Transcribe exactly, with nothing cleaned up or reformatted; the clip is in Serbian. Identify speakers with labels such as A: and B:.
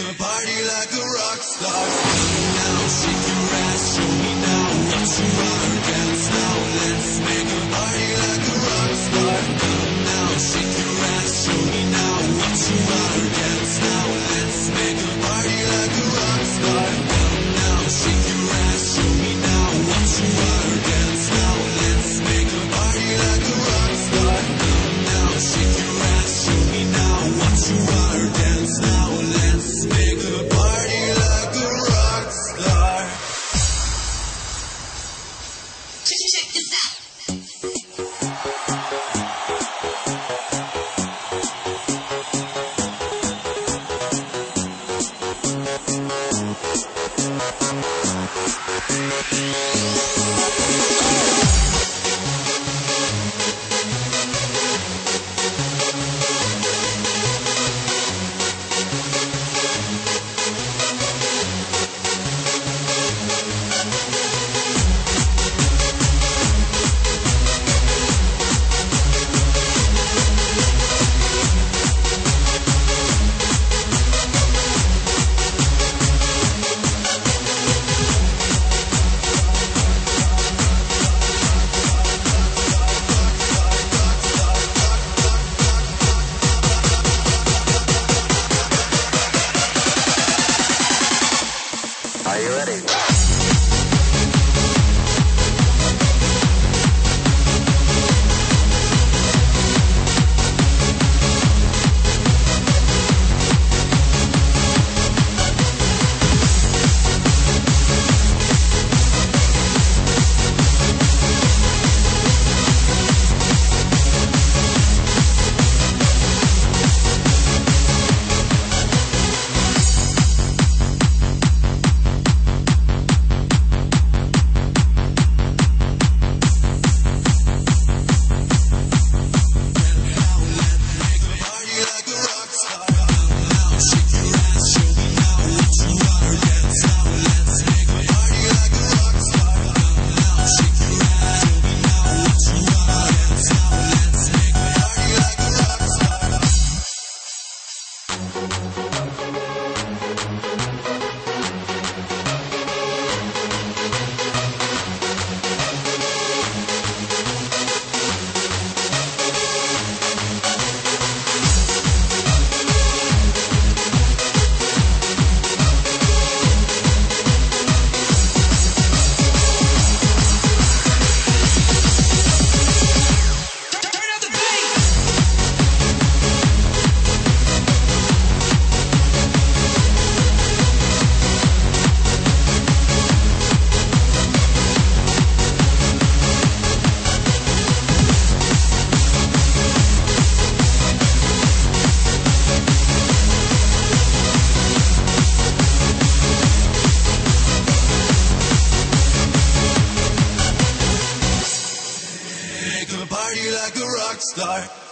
A: a party like a rock star. Come now, shake your ass, show me now what you are. Dance now, let's make a party like a rock star. Come now, shake your ass, show me now what you are. Dance now, let's make a party like a rock star. Come now, shake your ass, show me now what you are. Dance now, let's make a party like a rock star. Come now, shake your ass, show me now what you are. Dance now, let's make a party like a rock star.
B: Check this out.
C: Are you ready?
A: Make a party like a rock star.